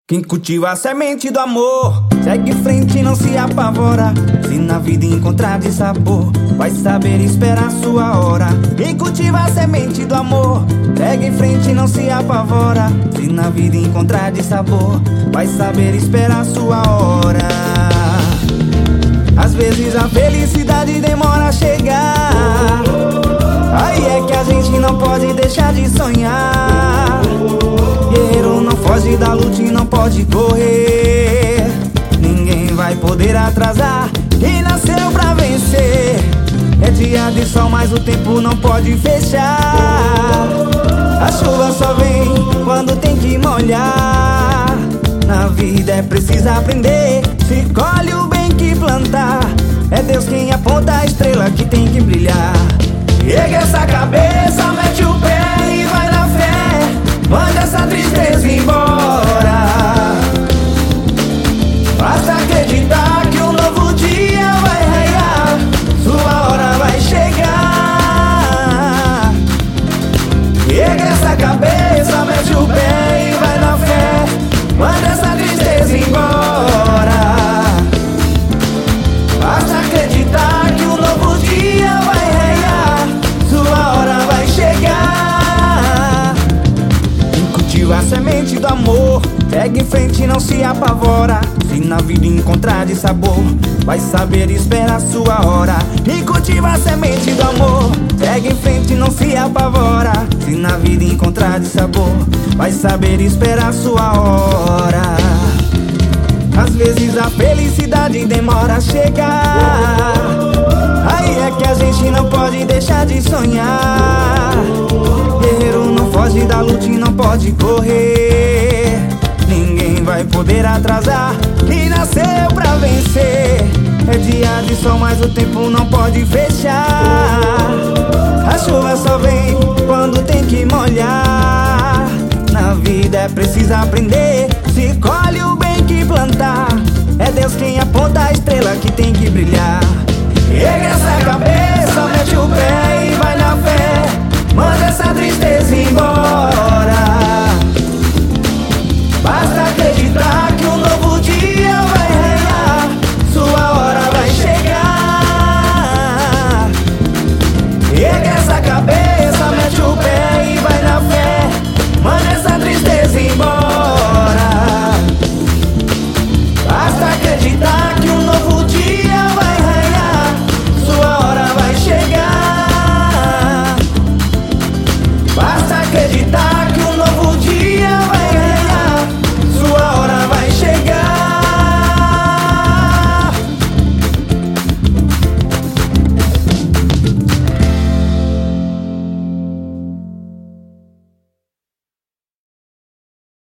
Quem cultiva a semente do amor segue em frente e não se apavora. Se na vida encontrar de sabor, vai saber esperar sua hora. Quem cultiva a semente do amor segue em frente e não se apavora. Se na vida encontrar de sabor, vai saber esperar sua hora. Às vezes a felicidade demora a chegar. Aí é que a gente não pode deixar de sonhar. Guerreiro não foge da luta e não pode correr. Ninguém vai poder atrasar quem nasceu pra vencer. É dia de sol, mas o tempo não pode fechar. A chuva só vem quando tem que molhar. Na vida é preciso aprender. Se colhe o bem que plantar. É Deus quem aponta a estrela que tem que brilhar. Ergue essa cabeça, mete o pé e vai na fé. Manda essa tristeza embora. Basta acreditar que um novo dia vai raiar. Sua hora vai chegar. Ergue essa cabeça, mete o pé e vai na fé. Manda essa tristeza embora. Basta acreditar que um novo dia vai raiar. Sua hora vai chegar. Quem cultiva a semente do amor segue em frente e não se apavora. Se na vida encontrar de sabor, vai saber esperar sua hora. Quem cultiva a semente do amor segue em frente e não se apavora. Se na vida encontrar de sabor, vai saber esperar sua hora. Às vezes a felicidade demora a chegar. Aí é que a gente não pode deixar de sonhar. Guerreiro não foge da luta e não pode correr. Ninguém vai poder atrasar quem nasceu pra vencer. É dia de sol, mas o tempo não pode fechar. A chuva só vem quando tem que molhar. Na vida é preciso aprender. Se colhe o bem que plantar. É Deus quem aponta a estrela que tem que brilhar. Ergue essa cabeça.